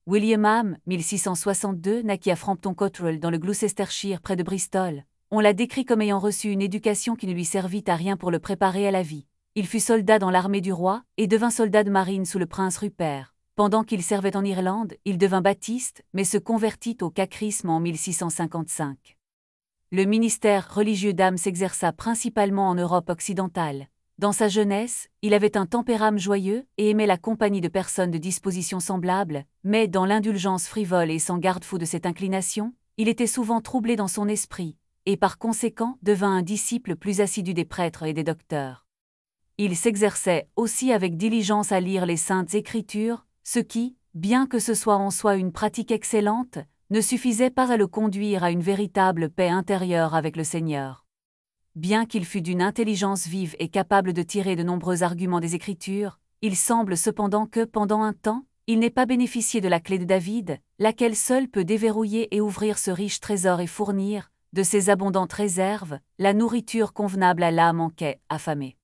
William Ham, 1662, naquit à Frampton Cotterell dans le Gloucestershire près de Bristol. On l'a décrit comme ayant reçu une éducation qui ne lui servit à rien pour le préparer à la vie. Il fut soldat dans l'armée du roi et devint soldat de marine sous le prince Rupert. Pendant qu'il servait en Irlande, il devint baptiste, mais se convertit au catholicisme en 1655. Le ministère religieux d'Ham s'exerça principalement en Europe occidentale. Dans sa jeunesse, il avait un tempérament joyeux et aimait la compagnie de personnes de disposition semblable, mais dans l'indulgence frivole et sans garde-fou de cette inclination, il était souvent troublé dans son esprit, et par conséquent devint un disciple plus assidu des prêtres et des docteurs. Il s'exerçait aussi avec diligence à lire les Saintes Écritures, ce qui, bien que ce soit en soi une pratique excellente, ne suffisait pas à le conduire à une véritable paix intérieure avec le Seigneur. Bien qu'il fût d'une intelligence vive et capable de tirer de nombreux arguments des Écritures, il semble cependant que, pendant un temps, il n'ait pas bénéficié de la clé de David, laquelle seule peut déverrouiller et ouvrir ce riche trésor et fournir, de ses abondantes réserves, la nourriture convenable à l'âme en quai affamée.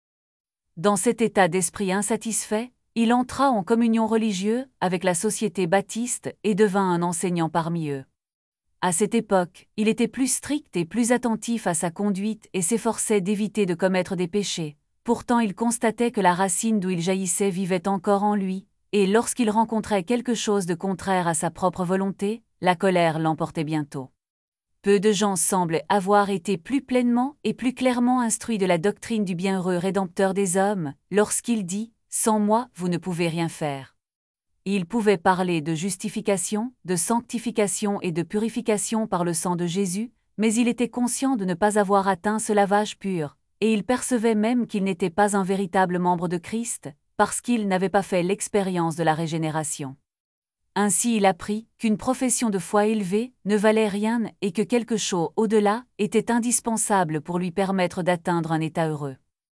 Dans cet état d'esprit insatisfait, il entra en communion religieuse avec la société baptiste et devint un enseignant parmi eux. À cette époque, il était plus strict et plus attentif à sa conduite et s'efforçait d'éviter de commettre des péchés. Pourtant il constatait que la racine d'où il jaillissait vivait encore en lui, et lorsqu'il rencontrait quelque chose de contraire à sa propre volonté, la colère l'emportait bientôt. Peu de gens semblent avoir été plus pleinement et plus clairement instruits de la doctrine du bienheureux Rédempteur des hommes, lorsqu'il dit « Sans moi, vous ne pouvez rien faire ». Il pouvait parler de justification, de sanctification et de purification par le sang de Jésus, mais il était conscient de ne pas avoir atteint ce lavage pur, et il percevait même qu'il n'était pas un véritable membre de Christ, parce qu'il n'avait pas fait l'expérience de la régénération. Ainsi il apprit qu'une profession de foi élevée ne valait rien et que quelque chose au-delà était indispensable pour lui permettre d'atteindre un état heureux.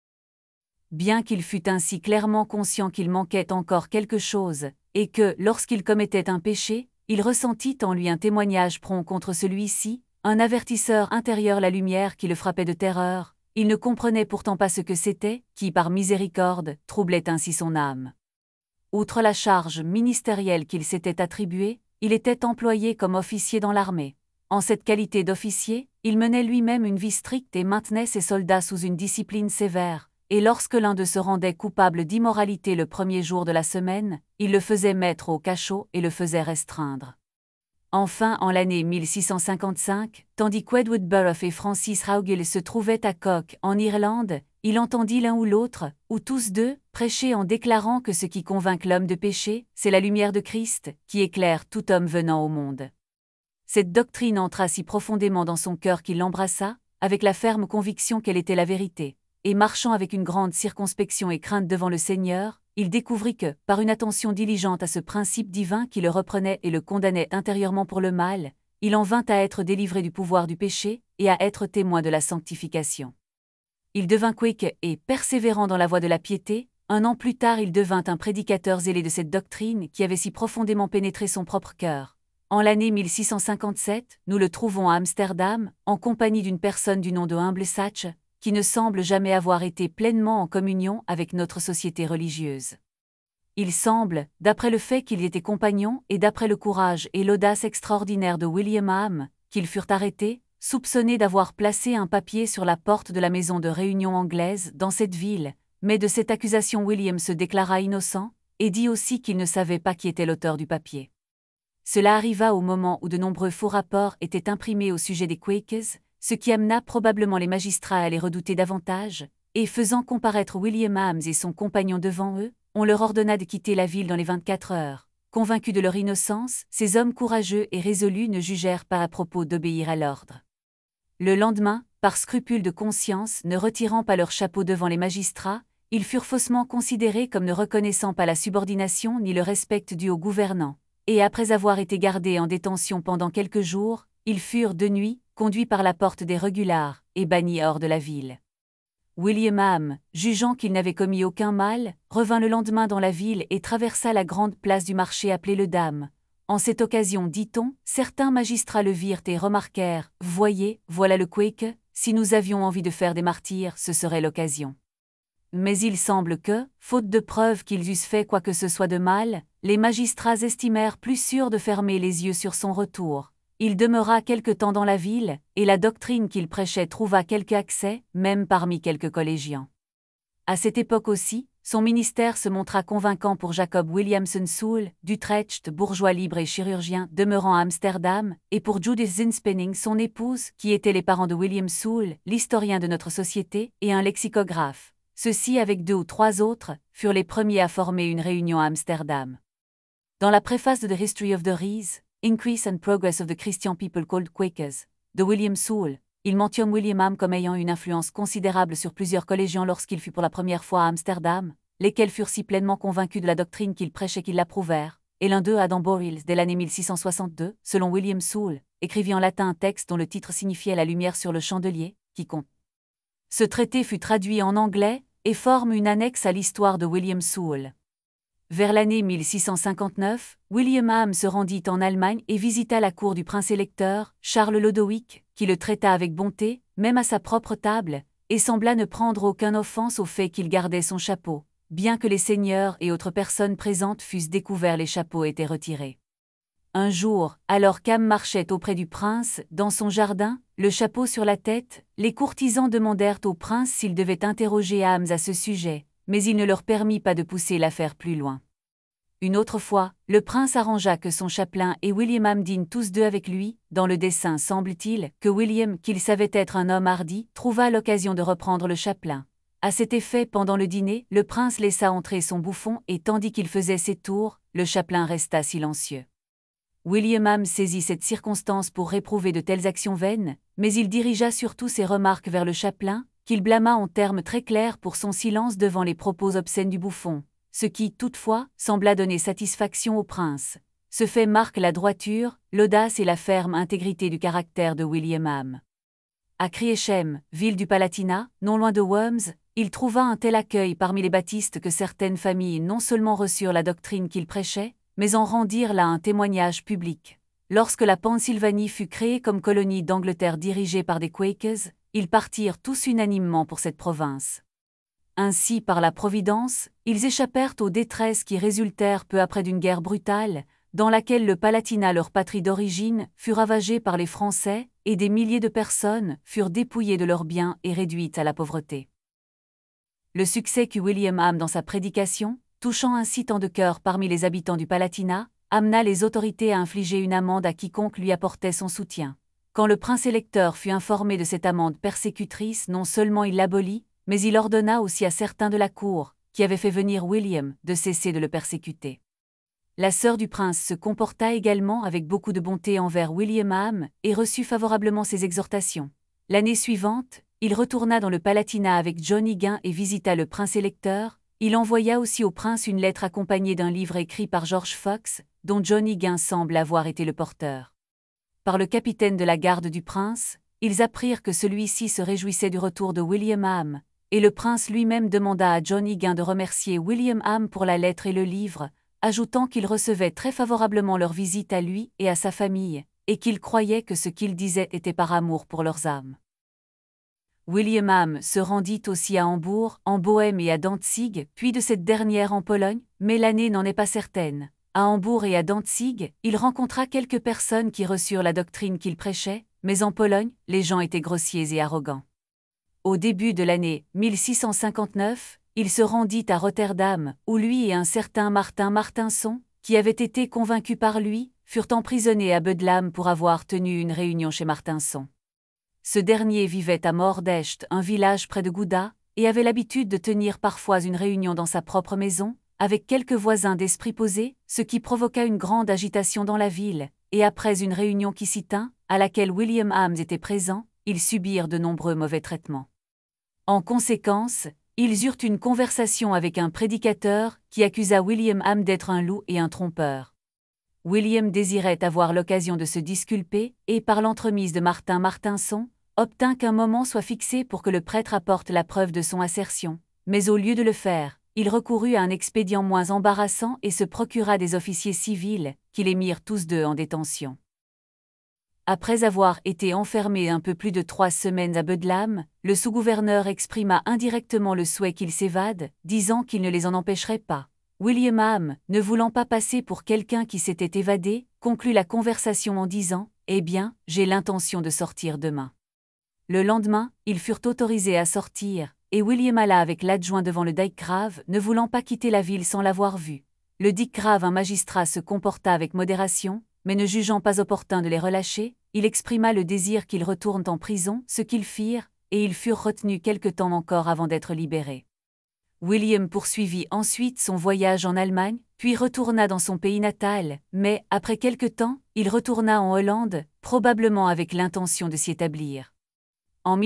Bien qu'il fût ainsi clairement conscient qu'il manquait encore quelque chose, et que, lorsqu'il commettait un péché, il ressentit en lui un témoignage prompt contre celui-ci, un avertisseur intérieur la lumière qui le frappait de terreur, il ne comprenait pourtant pas ce que c'était, qui par miséricorde, troublait ainsi son âme. Outre la charge ministérielle qu'il s'était attribuée, il était employé comme officier dans l'armée. En cette qualité d'officier, il menait lui-même une vie stricte et maintenait ses soldats sous une discipline sévère, et lorsque l'un d'eux se rendait coupable d'immoralité le premier jour de la semaine, il le faisait mettre au cachot et le faisait restreindre. Enfin, en l'année 1655, tandis qu'Edward Burrough et Francis Raugill se trouvaient à Cork, en Irlande, il entendit l'un ou l'autre, ou tous deux, prêcher en déclarant que ce qui convainc l'homme de péché, c'est la lumière de Christ, qui éclaire tout homme venant au monde. Cette doctrine entra si profondément dans son cœur qu'il l'embrassa, avec la ferme conviction qu'elle était la vérité. Et marchant avec une grande circonspection et crainte devant le Seigneur, il découvrit que, par une attention diligente à ce principe divin qui le reprenait et le condamnait intérieurement pour le mal, il en vint à être délivré du pouvoir du péché et à être témoin de la sanctification. Il devint quake et, persévérant dans la voie de la piété, un an plus tard il devint un prédicateur zélé de cette doctrine qui avait si profondément pénétré son propre cœur. En l'année 1657, nous le trouvons à Amsterdam, en compagnie d'une personne du nom de Humble Sachs, qui ne semble jamais avoir été pleinement en communion avec notre société religieuse. Il semble, d'après le fait qu'il était compagnon et d'après le courage et l'audace extraordinaire de William Ham, qu'ils furent arrêtés, soupçonnés d'avoir placé un papier sur la porte de la maison de réunion anglaise dans cette ville, mais de cette accusation William se déclara innocent, et dit aussi qu'il ne savait pas qui était l'auteur du papier. Cela arriva au moment où de nombreux faux rapports étaient imprimés au sujet des Quakers, ce qui amena probablement les magistrats à les redouter davantage, et faisant comparaître William Ham et son compagnon devant eux, on leur ordonna de quitter la ville dans les 24 heures. Convaincus de leur innocence, ces hommes courageux et résolus ne jugèrent pas à propos d'obéir à l'ordre. Le lendemain, par scrupule de conscience, ne retirant pas leur chapeau devant les magistrats, ils furent faussement considérés comme ne reconnaissant pas la subordination ni le respect dû aux gouvernants, et après avoir été gardés en détention pendant quelques jours, ils furent de nuit conduits par la porte des Regulars et bannis hors de la ville. William Ham, jugeant qu'il n'avait commis aucun mal, revint le lendemain dans la ville et traversa la grande place du marché appelée le Dam. En cette occasion, dit-on, certains magistrats le virent et remarquèrent « Voyez, voilà le Quake, si nous avions envie de faire des martyrs, ce serait l'occasion. » Mais il semble que, faute de preuves qu'ils eussent fait quoi que ce soit de mal, les magistrats estimèrent plus sûr de fermer les yeux sur son retour. Il demeura quelque temps dans la ville, et la doctrine qu'il prêchait trouva quelque accès, même parmi quelques collégiens. À cette époque aussi, son ministère se montra convaincant pour Jacob Williamson Soule, d'Utrecht, bourgeois libre et chirurgien, demeurant à Amsterdam, et pour Judith Zinspenning, son épouse, qui étaient les parents de William Soule, l'historien de notre société, et un lexicographe. Ceux-ci, avec 2 ou 3 autres, furent les premiers à former une réunion à Amsterdam. Dans la préface de The History of the Rise, Increase and Progress of the Christian People Called Quakers, de William Soule, il mentionne William Ham comme ayant une influence considérable sur plusieurs collégiens lorsqu'il fut pour la première fois à Amsterdam, lesquels furent si pleinement convaincus de la doctrine qu'il prêchait qu'ils l'approuvèrent, et l'un d'eux, Adam Borils, dès l'année 1662, selon William Soule, écrivit en latin un texte dont le titre signifiait la lumière sur le chandelier, qui compte. Ce traité fut traduit en anglais et forme une annexe à l'histoire de William Soule. Vers l'année 1659, William Ham se rendit en Allemagne et visita la cour du prince-électeur, Charles Lodowick, qui le traita avec bonté, même à sa propre table, et sembla ne prendre aucune offense au fait qu'il gardait son chapeau, bien que les seigneurs et autres personnes présentes fussent découverts les chapeaux étaient retirés. Un jour, alors qu'Ham marchait auprès du prince, dans son jardin, le chapeau sur la tête, les courtisans demandèrent au prince s'il devait interroger Ham à ce sujet, mais il ne leur permit pas de pousser l'affaire plus loin. Une autre fois, le prince arrangea que son chapelain et William Ham dînent tous deux avec lui, dans le dessein semble-t-il, que William, qu'il savait être un homme hardi, trouva l'occasion de reprendre le chapelain. À cet effet, pendant le dîner, le prince laissa entrer son bouffon et tandis qu'il faisait ses tours, le chapelain resta silencieux. William Ham saisit cette circonstance pour réprouver de telles actions vaines, mais il dirigea surtout ses remarques vers le chapelain, qu'il blâma en termes très clairs pour son silence devant les propos obscènes du bouffon, ce qui, toutefois, sembla donner satisfaction au prince. Ce fait marque la droiture, l'audace et la ferme intégrité du caractère de William Ham. À Kriechem, ville du Palatinat, non loin de Worms, il trouva un tel accueil parmi les baptistes que certaines familles non seulement reçurent la doctrine qu'il prêchait, mais en rendirent là un témoignage public. Lorsque la Pennsylvanie fut créée comme colonie d'Angleterre dirigée par des Quakers, ils partirent tous unanimement pour cette province. Ainsi, par la Providence, ils échappèrent aux détresses qui résultèrent peu après d'une guerre brutale, dans laquelle le Palatinat, leur patrie d'origine, fut ravagé par les Français, et des milliers de personnes furent dépouillées de leurs biens et réduites à la pauvreté. Le succès qu'eut William Ham dans sa prédication, touchant ainsi tant de cœurs parmi les habitants du Palatinat, amena les autorités à infliger une amende à quiconque lui apportait son soutien. Quand le prince-électeur fut informé de cette amende persécutrice, non seulement il l'abolit, mais il ordonna aussi à certains de la cour, qui avaient fait venir William, de cesser de le persécuter. La sœur du prince se comporta également avec beaucoup de bonté envers William Ham et reçut favorablement ses exhortations. L'année suivante, il retourna dans le Palatinat avec John Higgin et visita le prince-électeur. Il envoya aussi au prince une lettre accompagnée d'un livre écrit par George Fox, dont John Higgin semble avoir été le porteur. Par le capitaine de la garde du prince, ils apprirent que celui-ci se réjouissait du retour de William Ham, et le prince lui-même demanda à John Higgin de remercier William Ham pour la lettre et le livre, ajoutant qu'il recevait très favorablement leur visite à lui et à sa famille, et qu'il croyait que ce qu'ils disaient était par amour pour leurs âmes. William Ham se rendit aussi à Hambourg, en Bohême et à Dantzig, puis de cette dernière en Pologne, mais l'année n'en est pas certaine. À Hambourg et à Dantzig, il rencontra quelques personnes qui reçurent la doctrine qu'il prêchait, mais en Pologne, les gens étaient grossiers et arrogants. Au début de l'année 1659, il se rendit à Rotterdam, où lui et un certain Martin Martinson, qui avait été convaincus par lui, furent emprisonnés à Bedlam pour avoir tenu une réunion chez Martinson. Ce dernier vivait à Moordrecht, un village près de Gouda, et avait l'habitude de tenir parfois une réunion dans sa propre maison, avec quelques voisins d'esprit posé, ce qui provoqua une grande agitation dans la ville, et après une réunion qui s'y tint, à laquelle William Ham était présent, ils subirent de nombreux mauvais traitements. En conséquence, ils eurent une conversation avec un prédicateur qui accusa William Ham d'être un loup et un trompeur. William désirait avoir l'occasion de se disculper et, par l'entremise de Martin Martinson, obtint qu'un moment soit fixé pour que le prêtre apporte la preuve de son assertion, mais au lieu de le faire, il recourut à un expédient moins embarrassant et se procura des officiers civils, qui les mirent tous deux en détention. Après avoir été enfermé un peu plus de 3 semaines à Bedlam, le sous-gouverneur exprima indirectement le souhait qu'ils s'évadent, disant qu'il ne les en empêcherait pas. William Ham, ne voulant pas passer pour quelqu'un qui s'était évadé, conclut la conversation en disant « Eh bien, j'ai l'intention de sortir demain. » Le lendemain, ils furent autorisés à sortir, et William alla avec l'adjoint devant le Dike-Grave, ne voulant pas quitter la ville sans l'avoir vu. Le Dike-Grave, un magistrat, se comporta avec modération, mais ne jugeant pas opportun de les relâcher, il exprima le désir qu'ils retournent en prison, ce qu'ils firent, et ils furent retenus quelque temps encore avant d'être libérés. William poursuivit ensuite son voyage en Allemagne, puis retourna dans son pays natal, mais, après quelque temps, il retourna en Hollande, probablement avec l'intention de s'y établir. En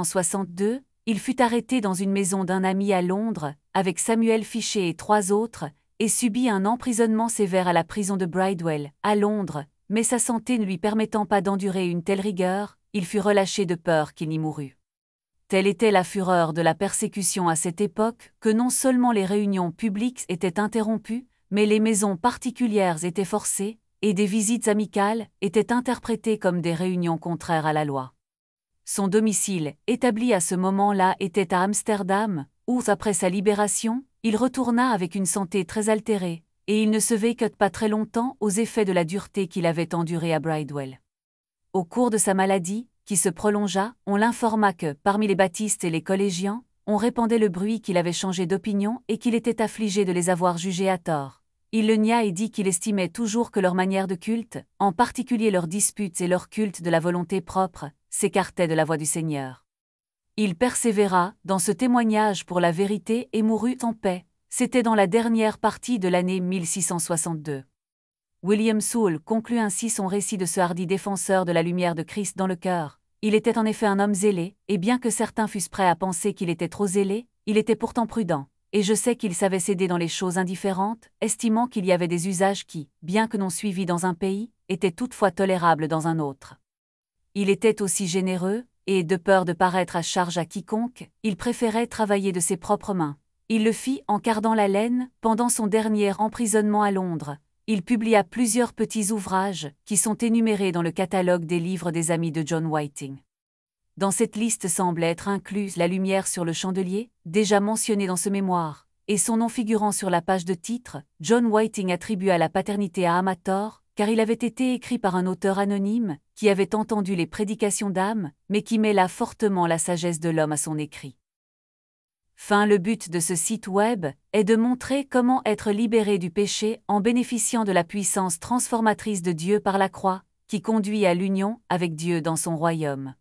1662, il fut arrêté dans une maison d'un ami à Londres, avec Samuel Fichet et 3 autres, et subit un emprisonnement sévère à la prison de Bridewell, à Londres, mais sa santé ne lui permettant pas d'endurer une telle rigueur, il fut relâché de peur qu'il n'y mourût. Telle était la fureur de la persécution à cette époque, que non seulement les réunions publiques étaient interrompues, mais les maisons particulières étaient forcées, et des visites amicales étaient interprétées comme des réunions contraires à la loi. Son domicile, établi à ce moment-là, était à Amsterdam, où, après sa libération, il retourna avec une santé très altérée, et il ne se vécut pas très longtemps aux effets de la dureté qu'il avait endurée à Bridewell. Au cours de sa maladie, qui se prolongea, on l'informa que, parmi les baptistes et les collégiens, on répandait le bruit qu'il avait changé d'opinion et qu'il était affligé de les avoir jugés à tort. Il le nia et dit qu'il estimait toujours que leur manière de culte, en particulier leurs disputes et leur culte de la volonté propre, s'écartait de la voie du Seigneur. Il persévéra dans ce témoignage pour la vérité et mourut en paix. C'était dans la dernière partie de l'année 1662. William Sewell conclut ainsi son récit de ce hardi défenseur de la lumière de Christ dans le cœur. Il était en effet un homme zélé, et bien que certains fussent prêts à penser qu'il était trop zélé, il était pourtant prudent, et je sais qu'il savait céder dans les choses indifférentes, estimant qu'il y avait des usages qui, bien que non suivis dans un pays, étaient toutefois tolérables dans un autre. Il était aussi généreux, et, de peur de paraître à charge à quiconque, il préférait travailler de ses propres mains. Il le fit en cardant la laine, pendant son dernier emprisonnement à Londres. Il publia plusieurs petits ouvrages, qui sont énumérés dans le catalogue des livres des amis de John Whiting. Dans cette liste semble être incluse La lumière sur le chandelier, déjà mentionnée dans ce mémoire, et son nom figurant sur la page de titre. John Whiting attribua la paternité à Amator, car il avait été écrit par un auteur anonyme, qui avait entendu les prédications d'âme, mais qui mêla fortement la sagesse de l'homme à son écrit. Le but de ce site web est de montrer comment être libéré du péché en bénéficiant de la puissance transformatrice de Dieu par la croix, qui conduit à l'union avec Dieu dans son royaume.